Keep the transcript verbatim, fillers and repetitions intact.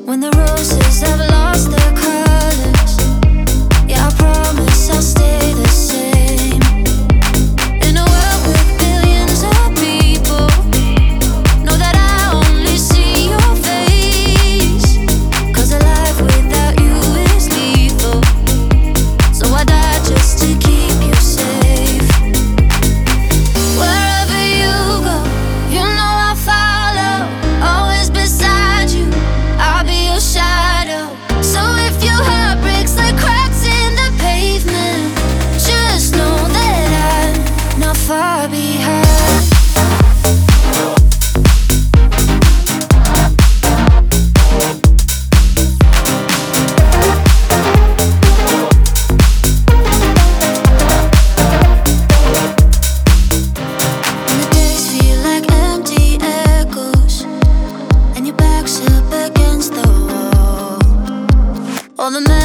When the roses have lost their colors, yeah, I promise I'll stay the same. In a world with billions of people, know that I only see your face. 'Cause a life without you is lethal, so I die just to keep you safe. Wherever you go, you know I'll follow, always beside you, I'll be your shadow. So if your heart breaks like cracks in the pavement, just know that I'm not far behind. When the days feel like empty echoes and your back's up against the wall, all the